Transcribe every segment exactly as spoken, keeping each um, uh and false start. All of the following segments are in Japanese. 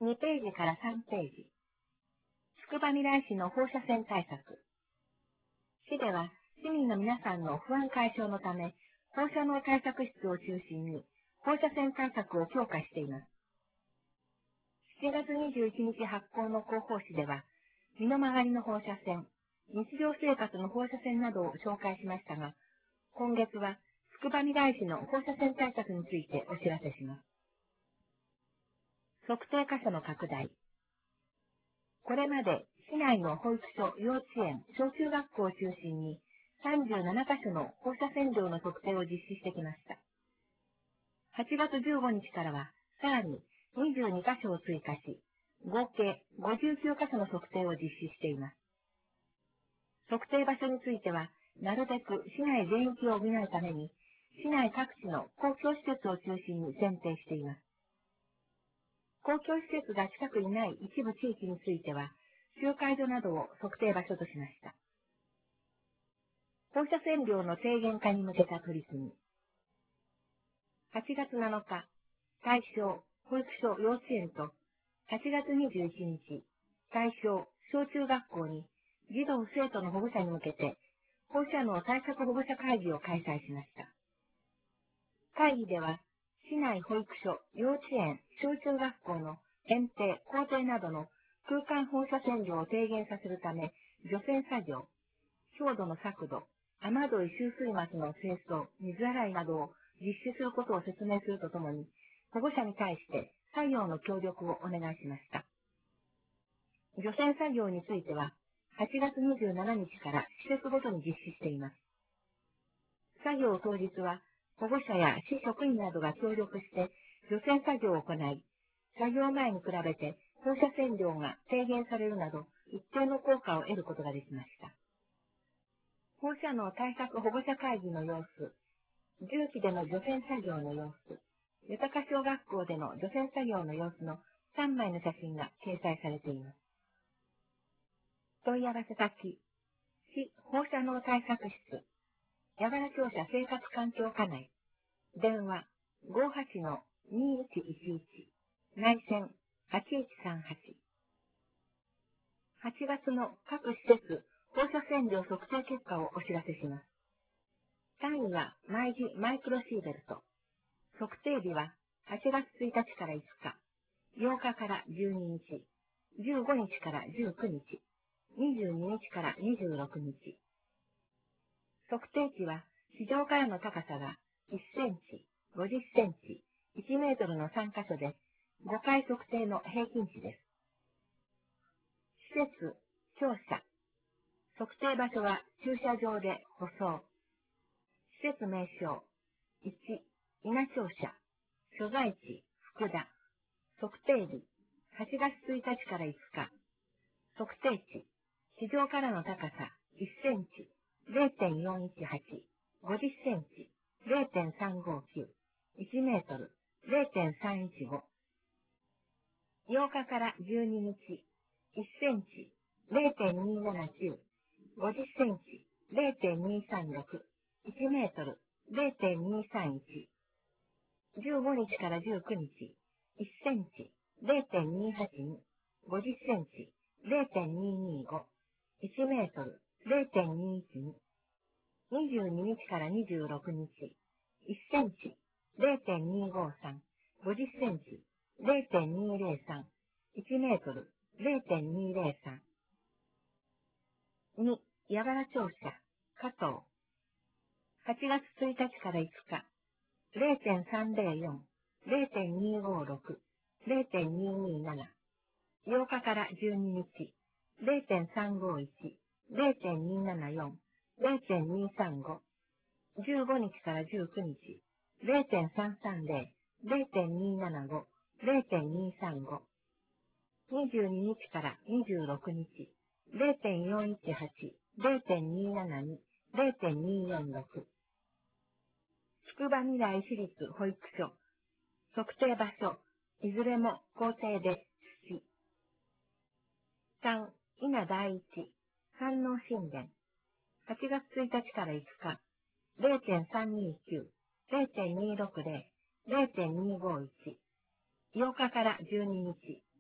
にページからさんページ。つくばみらい市の放射線対策。市では、市民の皆さんの不安解消のため、放射能対策室を中心に、放射線対策を強化しています。しちがつにじゅういちにち発行の広報誌では、身の回りの放射線、日常生活の放射線などを紹介しましたが、今月は、つくばみらい市の放射線対策についてお知らせします。測定箇所の拡大。これまで市内の保育所、幼稚園、小中学校を中心にさんじゅうななかしょの放射線量の測定を実施してきました。はちがつじゅうごにちからはさらににじゅうにかしょを追加し、合計ごじゅうきゅうかしょの測定を実施しています。測定場所については、なるべく市内全域を補うために、市内各地の公共施設を中心に選定しています。公共施設が近くにない一部地域については、集会所などを測定場所としました。放射線量の低減化に向けた取り組み。はちがつなのか、対象、保育所、幼稚園と、はちがつにじゅういちにち、対象、小中学校に、児童生徒の保護者に向けて、放射能対策保護者会議を開催しました。会議では、市内保育所、幼稚園、小中学校の園庭、校庭などの空間放射線量を低減させるため、除染作業、強度の削度、雨どい集水膜の清掃、水洗いなどを実施することを説明するとともに、保護者に対して作業の協力をお願いしました。除染作業については、はちがつにじゅうしちにちから施設ごとに実施しています。作業当日は、保護者や市職員などが協力して除染作業を行い、作業前に比べて放射線量が低減されるなど、一定の効果を得ることができました。放射能対策保護者会議の様子、重機での除染作業の様子、豊か小学校での除染作業の様子のさんまいの写真が掲載されています。問い合わせ先、市放射能対策室、八原庁舎生活環境課内、電話 ごーはちのにーいちいちいち、内線はちいちさんはち。はちがつの各施設放射線量測定結果をお知らせします。単位は毎時マイクロシーベルト。測定日ははちがつついたちからいつか、ようかからじゅうににち、じゅうごにちからじゅうくにち、にじゅうににちからにじゅうろくにち。測定値は地上からの高さがいっセンチ、ごじゅっセンチ、いちメートルのさんかしょでごかい測定の平均値です。施設、庁舎。測定場所は駐車場で舗装。施設名称。いち、稲庁舎。所在地、福田。測定日、はちがつついたちからいつか。測定値、地上からの高さいっセンチ、れいてんよんいちはち、ごじゅっセンチ、れいてんさんごきゅう、いちメートル、れいてんさんいちご。ようかからじゅうににち、いっセンチ、れいてんにななきゅう、ごじゅっセンチ、れいてんにさんろく、いちメートル、れいてんにさんいち。じゅうごにちからじゅうくにち、いっセンチ、れいてんにはちに、ごじゅっセンチ、れいてんににご、いちメートル、れいてんにいちに。にじゅうににちからにじゅうろくにち、いっセンチ、れいてんにごさん、ごじゅっセンチ、れいてんにぜろさん、いちメートル、れいてんにぜろさん。に、八原庁舎、加藤。はちがつついたちからいつか、れいてんさんぜろよん、れいてんにごろく、れいてんにになな。ようかからじゅうににち、れいてんさんごいち、れいてんにななよん、れいてんにさんご。じゅうごにちからじゅうくにち、れいてんさんさんぜろ、れいてんにななご、れいてんにさんご。にじゅうににちからにじゅうろくにち、れいてんよんいちはち、れいてんにななに、れいてんによんろく。つくばみらい市立保育所、測定場所、いずれも校庭で土。さん、稲第一、山王神殿。はちがつついたちからいつか、れいてんさんにきゅう、れいてんにろくぜろ、れいてんにごいち。ようかからじゅうににち、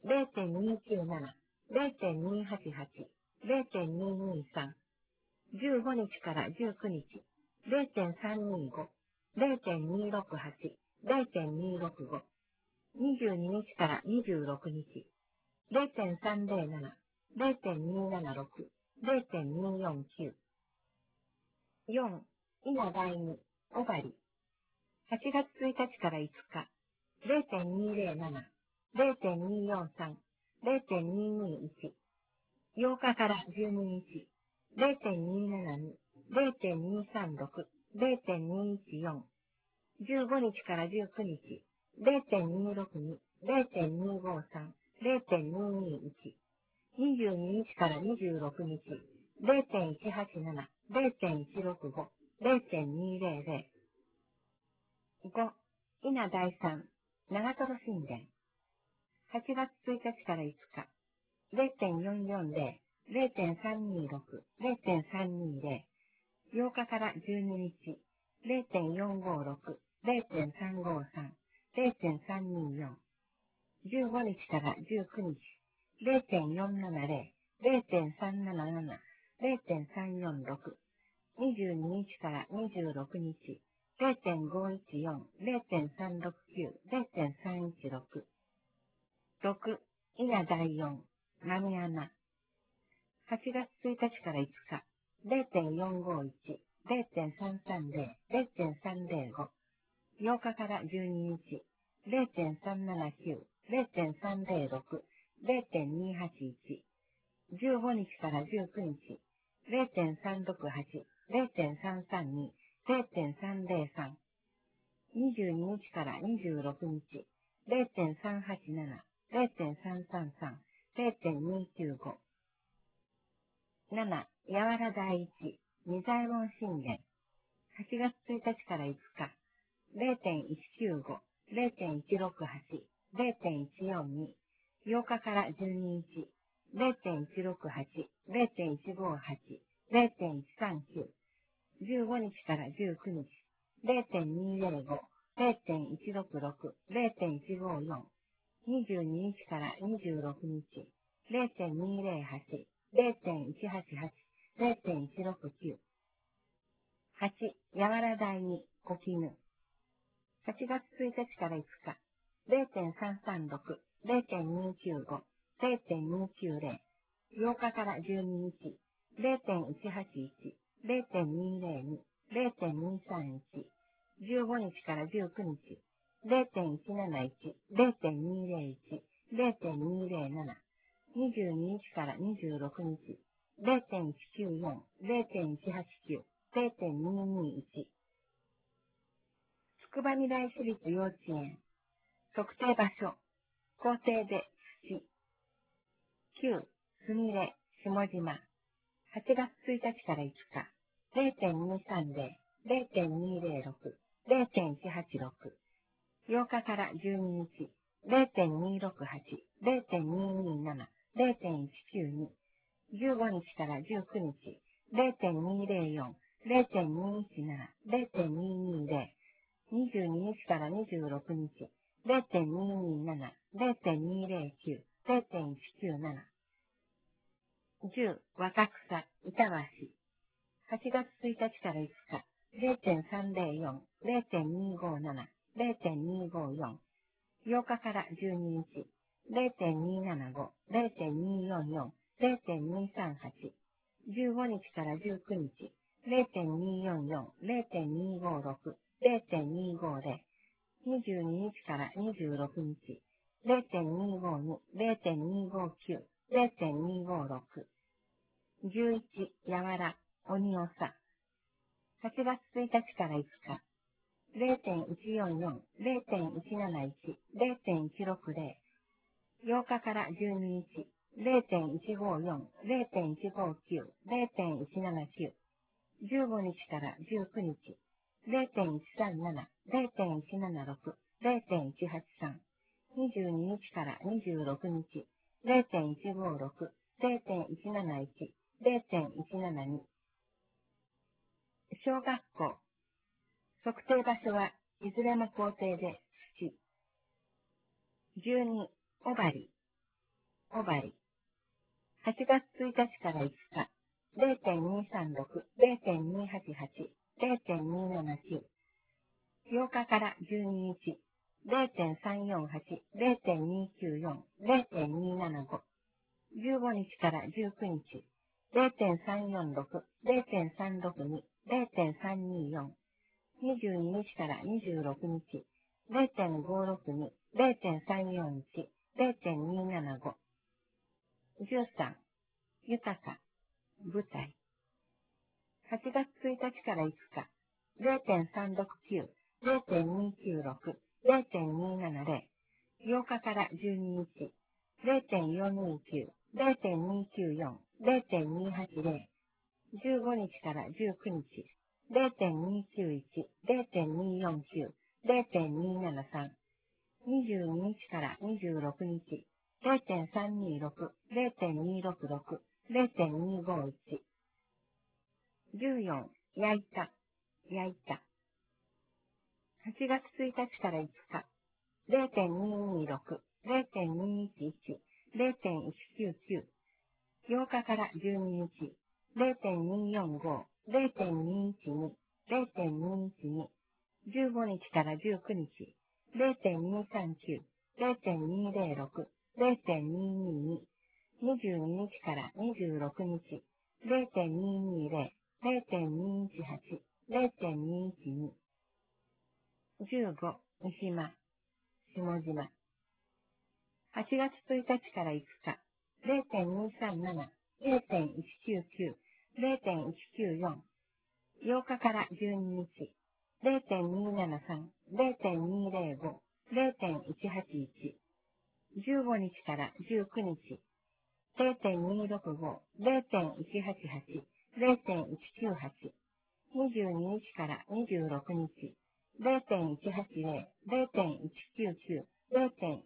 ゼロてんにきゅうなな、ゼロてんにはちはち、ゼロてんににさん、じゅうごにちからじゅうくにち、ゼロてんさんにご、ゼロてんにろくはち、ゼロてんにろくご、にじゅうににちからにじゅうろくにち、ゼロてんさんぜろなな、ゼロてんにななろく、ゼロてんによんきゅう。よん、稲第二、小針。はちがつついたちからいつか、ゼロてんにぜろなな、ゼロてんによんさん、ゼロてんににいち。ようかからじゅうににち、ゼロてんにななに、ゼロてんにさんろく、ゼロてんにいちよん。じゅうごにちからじゅうくにち、ゼロてんにろくに、ゼロてんにごさん、ゼロてんににいち。にじゅうににちからにじゅうろくにち、ゼロてんいちはちなな、ゼロてんいちろくご、ゼロてんにぜろぜろ。ご、稲第三、長瀞神殿。はちがつついたちからいつか、ゼロてんよんよんぜろ、ゼロてんさんにろく、ゼロてんさんにぜろ。ようかからじゅうににち、ゼロてんよんごろく、ゼロてんさんごさん、ゼロてんさんによん。じゅうごにちからじゅうくにち、ゼロてんよんななぜろ、ゼロてんさんなななな、ゼロてんさんよんろく。にじゅうににちからにじゅうろくにち、ゼロてんごいちよん、ゼロてんさんろくきゅう、ゼロてんさんいちろく。ろく、稲第四、豆穴。はちがつついたちからいつか、ゼロてんよんごいち、ゼロてんさんさんぜろ、ゼロてんさんぜろご。ようかからじゅうににち、ゼロてんさんななきゅう、ゼロてんさんぜろろく、ゼロてんにはちいち。じゅうごにちからじゅうくにち、ゼロてんさんろくはち、ゼロてんさんさんに、ゼロてんさんぜろさん。にじゅうににちからにじゅうろくにち、ゼロてんさんはちなな、ゼロてんさんさんさん、ゼロてんにきゅうご。なな、やわら第一、二左衛門神殿。はちがつついたちからいつか、ゼロてんいちきゅうご、ゼロてんいちろくはち、ゼロてんいちよんに。ようかからじゅうににち、ゼロてんいちろくはち、ゼロてんいちごはち、ゼロてんいちさんきゅう。じゅうごにちからじゅうくにち、ゼロてんにぜろご、ゼロてんいちろくろく、ゼロてんいちごよん。にじゅうににちからにじゅうろくにち、ゼロてんにぜろはち、ゼロてんいちはちはち、ゼロてんいちろくきゅう。はち、やわら第二、小絹。はちがつついたちからいつか、ゼロてんさんさんろく、ゼロてんにきゅうご、ゼロてんにきゅうぜろ。ようかからじゅうににち、ゼロてんいちはちいち、ゼロてんにぜろに、ゼロてんにさんいち。じゅうごにちからじゅうくにち、ゼロてんいちなないち、ゼロてんにぜろいち、ゼロてんにぜろなな。にじゅうににちからにじゅうろくにち、ゼロてんいちきゅうよん、ゼロてんいちはちきゅう、ゼロてんににいち。つくばみらい市立幼稚園。測定場所。校庭で土。きゅう、すみれ、下島。はちがつついたちからいつか。ゼロてんにさんぜろ、ゼロてんにぜろろく、ゼロてんいちはちろく。ようかからじゅうににち、ゼロてんにろくはち、ゼロてんにになな、ゼロてんいちきゅうに。じゅうごにちからじゅうくにち、ゼロてんにぜろよん、ゼロてんにいちなな、ゼロてんににぜろ。にじゅうににちからにじゅうろくにち、ゼロてんにになな、ゼロてんにぜろきゅう、ゼロてんいちきゅうなな。じゅう、若草、板橋。はちがつついたちからいつか、ゼロてんさんぜろよん、ゼロてんにごなな、ゼロてんにごよん。ようかからじゅうににち、ゼロてんにななご、ゼロてんによんよん、ゼロてんにさんはち。じゅうごにちからじゅうくにち、ゼロてんによんよん、ゼロてんにごろく、ゼロてんにごぜろ。にじゅうににちからにじゅうろくにち、ゼロてんにごに、ゼロてんにごきゅう、ゼロてんにごろく。じゅういち、やわら、鬼おさ。はちがつついたちからいつか、ゼロてんいちよんよん、ゼロてんいちなないち、ゼロてんいちろくぜろ。ようかからじゅうににち、ゼロてんいちごよん、ゼロてんいちごきゅう、ゼロてんいちななきゅう。じゅうごにちからじゅうくにち、ゼロてんいちさんなな、ゼロてんいちななろく、ゼロてんいちはちさん。にじゅうににちからにじゅうろくにち、ゼロてんいちごろく、ゼロてんいちなないち、ゼロてんいちななに。小学校。測定場所はいずれも校庭で土。じゅうに、小針。 小針。はちがつついたちからいつか、ゼロてんにさんろく、ゼロてんにはちはち、ゼロてんにななきゅう。ようかからじゅうににち、ゼロてんさんよんはち、ゼロてんにきゅうよん、ゼロてんにななご。じゅうごにちからじゅうくにち、ゼロてんさんよんろく、ゼロてんさんろくに、ゼロてんさんによん。にじゅうににちからにじゅうろくにち、ゼロてんごろくに、ゼロてんさんよんいち、ゼロてんにななご。じゅうさん、豊か、舞台。はちがつついたちからいつか、ゼロてんさんろくきゅう、ゼロてんにきゅうろく、ゼロてんにななゼロ。ようかからじゅうににち、ゼロてんよんにきゅう、ゼロてんにきゅうよん、ゼロてんにはちゼロ。じゅうごにちからじゅうくにち、ゼロてんにきゅういち、ゼロてんによんきゅう、ゼロてんにななさん。にじゅうににちからにじゅうろくにち、ゼロてんさんにろく、ゼロてんにろくろく、ゼロてんにごいち。じゅうよん、焼いた、焼いた。はちがつついたちからいつか、ゼロてんににろく、ゼロてんにいちいち、ゼロてんいちきゅうきゅう。ようかからじゅうににち、ゼロてんによんご、ゼロてんにいちに、ゼロてんにいちに。じゅうごにちからじゅうくにち、ゼロてんにさんきゅう、ゼロてんにぜろろく、ゼロてんににに。にじゅうににちからにじゅうろくにち、ゼロてんににゼロ、ゼロてんにいちはち、ゼロてんにいちに。じゅうご、三島、下島。はちがつついたちからいつか、ゼロてんにさんなな、ゼロてんいちきゅうきゅう、ゼロてんいちきゅうよん。ようかからじゅうににち、ゼロてんにななさん、ゼロてんにぜろご、ゼロてんいちはちいち。じゅうごにちからじゅうくにち、ゼロてんにろくご、ゼロてんいちはちはち、ゼロてんいちきゅうはち。にじゅうににちからにじゅうろくにち、ゼロてんいちはちゼロ、ゼロてんいちきゅうきゅう、ゼロてん